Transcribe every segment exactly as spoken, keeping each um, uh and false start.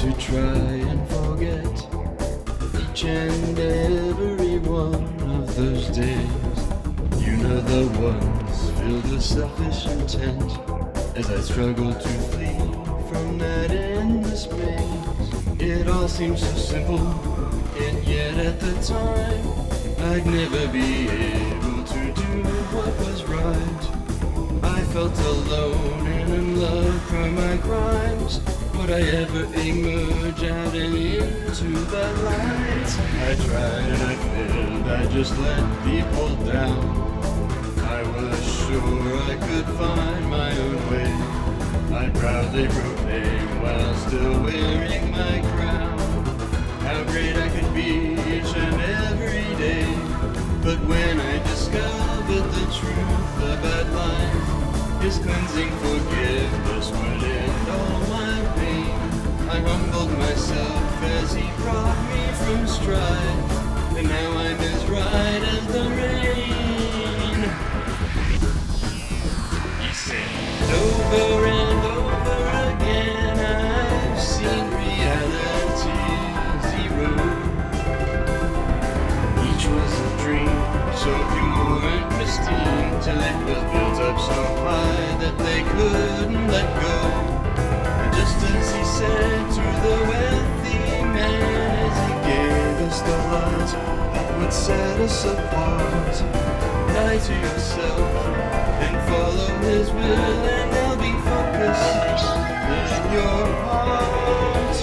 to try and forget each and every one of those days. You know the ones filled with selfish intent, as I struggled to flee from that endless maze. It all seemed so simple, and yet at the time I'd never be able to do what was right. I felt alone and in love from my crimes. Would I ever emerge out and into the light? I tried and I failed, I just let people down. I was sure I could find my own way. I proudly proclaim while still wearing my crown how great I could be each and every day. But when I discovered the truth about life, His cleansing forgiveness would end all my pain. I humbled myself as He brought me from strife, and now I'm as right as the rain. He said, over and over again I've seen reality zero. Each was a dream, so pure and pristine, till it was built up so high that they couldn't let go. And just as He said to the wealthy man, as He gave us the light that would set us apart, die to yourself and follow His will, and there'll be focus in your heart.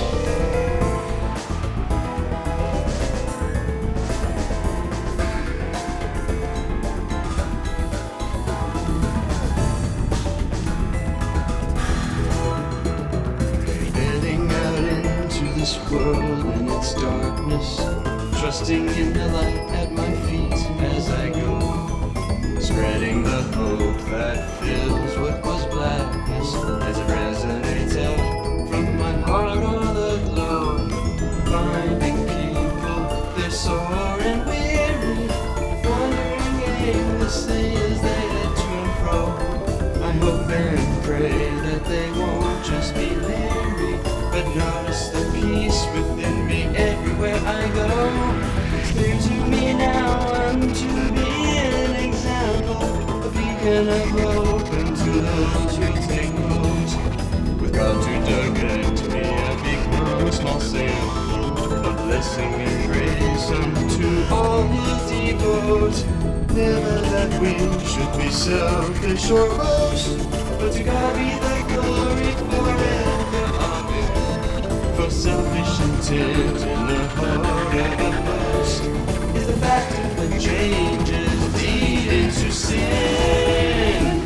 Heading out into this world in its darkness, trusting in the light at my feet as I go, spreading the hope that fills what was blackness as it resonates out from my heart all aglow. Finding people, they're sore and weary, wandering aimlessly as they head to and fro. I hope and pray that they won't just be leery, but notice the peace within me everywhere I go. It's clear to me now I'm to be an example, a beacon of hope into those who take note. With God to direct me, I become a small sample, a blessing and grace unto all who devote. Never that we should be selfish or boast, but to God be the glory forever. Amen. For selfish intent in the heart of a host is the factor that changes deed into sin.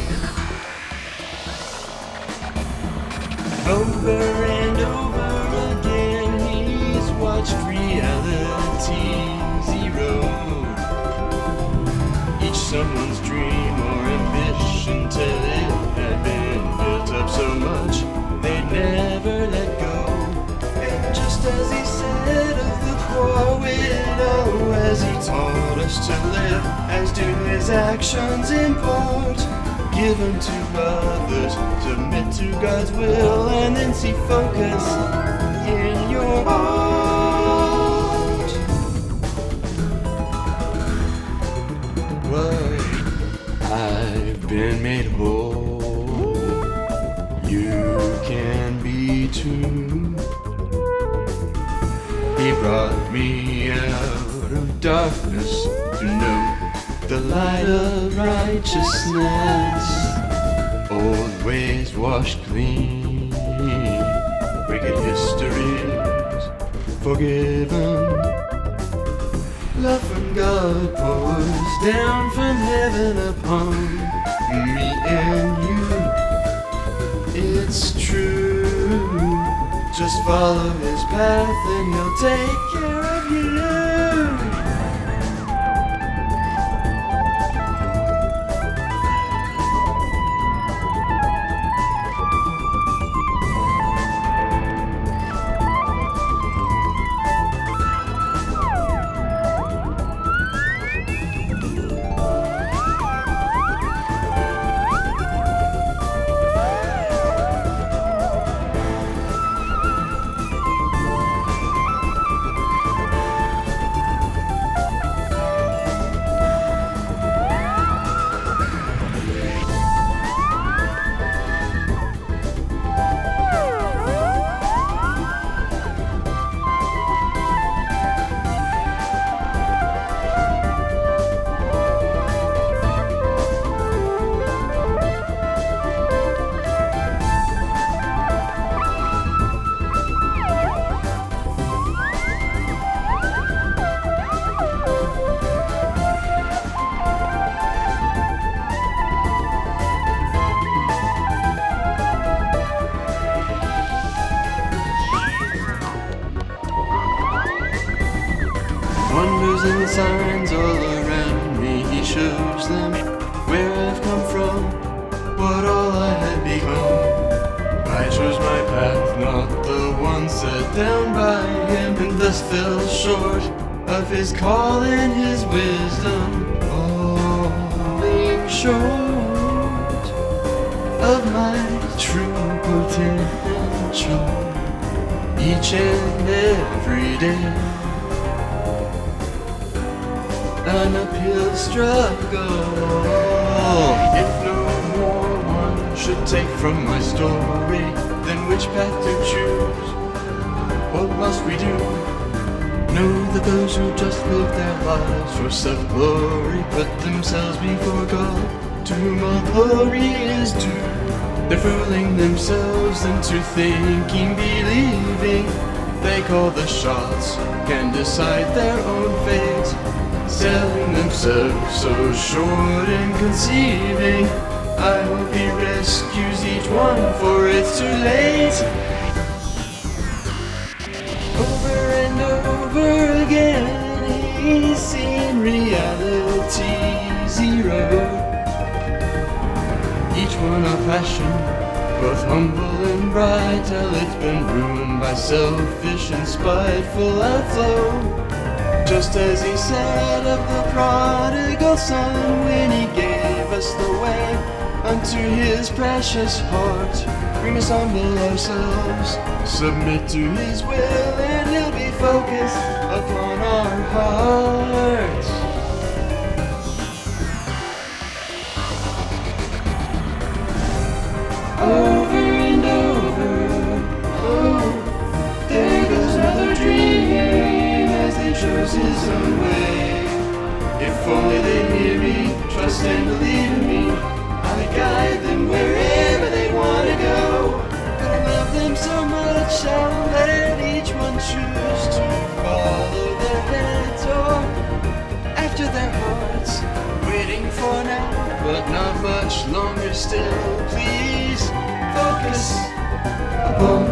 Over and over again He's watched reality zero. Each someone's dream or ambition till it had been built up so much they'd never let go. And just as He said of the poor widow, as He taught us to live, as do His actions in part, give unto others, submit to God's will, and then see focus in your heart. Well, I've been made whole, you can be too. He brought me out of darkness to know the light of righteousness. Old ways washed clean, wicked histories forgiven. Love from God pours down from heaven upon me and you. It's true, just follow His path and He'll take care of you. signs all around me. He shows them where I've come from, what all I had become. I chose my path, not the one set down by him, and thus fell short of his call and his wisdom, falling short of my true potential each and every day. An uphill struggle. If no more one should take from my story, then which path to choose? What must we do? Know that those who just live their lives for self-glory put themselves before God, to whom all glory is due. They're fooling themselves into thinking, believing they call the shots, can decide their own fate, selling themselves so short and conceiving. I hope he rescues each one, for it's too late. Over and over again he's seen reality zero, each one a passion, both humble and bright, till it's been ruined by selfish and spiteful outflow. Just as he said of the prodigal son, when he gave us the way unto his precious heart. We must humble ourselves, submit to his will, and he'll be focused upon our hearts. Over and over, oh, there goes another dream as they chose his own way. If only they hear me, trust and believe in me, I guide them wherever they want to go. But I love them so much, I'll let each one choose to follow their heads or after their hearts. Waiting for now, but not much longer still. Please focus upon